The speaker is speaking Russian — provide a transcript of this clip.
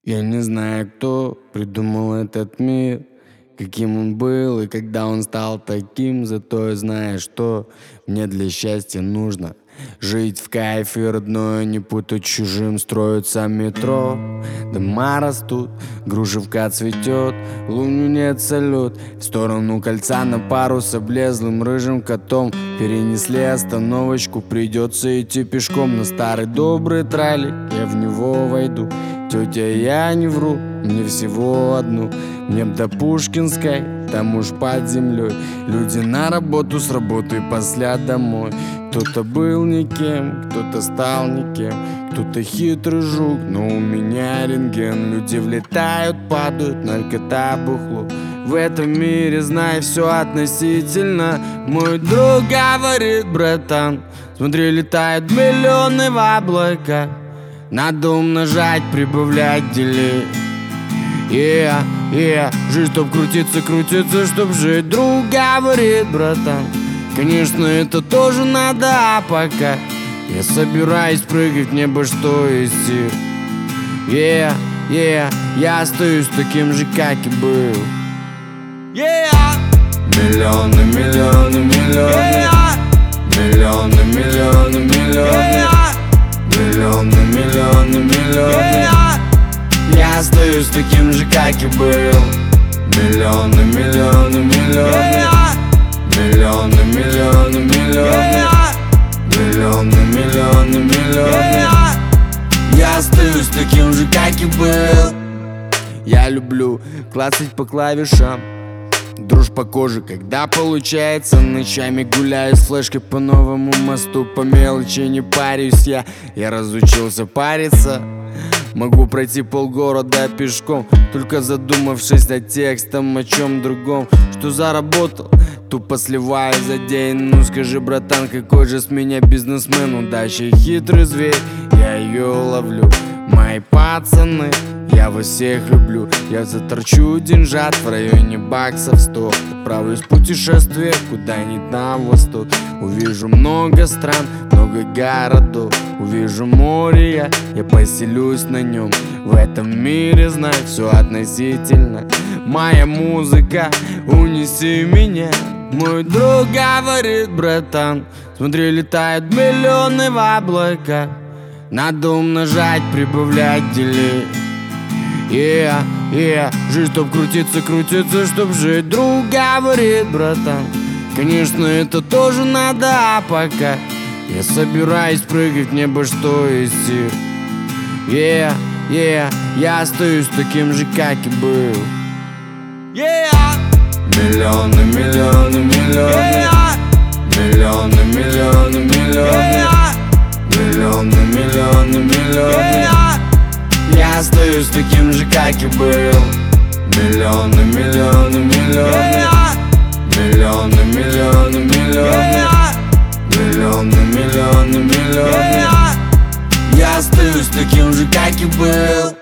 Я не знаю, кто придумал этот мир, каким он был и когда он стал таким. Зато я знаю, что мне для счастья нужно жить в кайфе родное, не путать чужим. Строится метро, дома растут, Грушевка цветет, луню нет салют. В сторону кольца на пару с облезлым рыжим котом перенесли остановочку, придется идти пешком. На старый добрый тралик я в него войду. Тетя, я не вру, мне всего одну. Мне до Пушкинской, там уж под землей. Люди на работу, с работы после домой. Кто-то был никем, кто-то стал никем, кто-то хитрый жук, но у меня рентген. Люди влетают, падают, наркота, бухло. В этом мире, знай, все относительно. Мой друг говорит: братан, смотри, летают миллионы в облака. Надо умножать, прибавлять, делить. Жизнь, чтоб крутиться, крутиться, чтоб жить. Друг говорит: братан, конечно, это тоже надо, а пока я собираюсь прыгать в небо, что из сил. Я остаюсь таким же, как и был. Миллионы, миллионы, миллионы. Миллионы, миллионы, миллионы. Миллионы, миллионы, миллионы. Я остаюсь таким же, как и был. Миллионы, миллионы, миллионы. Миллионы, миллионы, миллионы. Миллионы, миллионы, миллионы. Я остаюсь таким же, как и был. Я люблю клацать по клавишам, дрожь по коже, когда получается. Ночами гуляю с флешкой по новому мосту. По мелочи не парюсь я разучился париться. Могу пройти полгорода пешком, только задумавшись о текстом, о чем другом. Что заработал, тупо сливаю за день. Ну скажи, братан, какой же с меня бизнесмен? Удача хитрый зверь, я ее ловлю. Мои пацаны, я вас всех люблю. Я заторчу деньжат в районе баксов 100. Отправлюсь в путешествие куда-нибудь на восток. Увижу много стран, много городов. Увижу море, я поселюсь на нем. В этом мире, знай, все относительно. Моя музыка, унеси меня. Мой друг говорит: братан, смотри, летают миллионы в облака. Надо умножать, прибавлять, делить. Жизнь, чтоб крутиться, крутиться, чтоб жить. Друг говорит: братан, конечно, это тоже надо, а пока я собираюсь прыгать в небо, что из сил. Я остаюсь таким же, как и был. Миллионы, миллионы, миллионы. Миллионы, миллионы, миллионы. Миллионы, миллионы, миллионы. Я остаюсь таким же, как и был. Миллионы, миллионы, миллионы. Миллионы, миллионы, миллионы. Миллионы, миллионы, миллионы. Я остаюсь таким же, как и был.